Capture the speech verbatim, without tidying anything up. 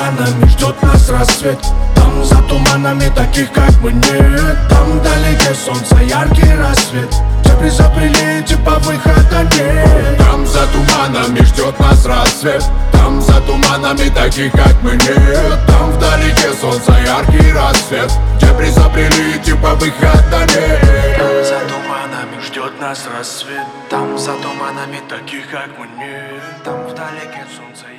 туманами ждет нас рассвет. Там за туманами таких как мы нет. Там вдалеке солнца яркий рассвет, где при запрели типа выхода нет. Там за туманами ждет нас рассвет. Там за туманами таких как мы нет. Там вдалеке солнца яркий рассвет, где при запрели типа выхода нет. Там за туманами ждет нас рассвет. Там за туманами таких как мы нет. Там вдалеке солнце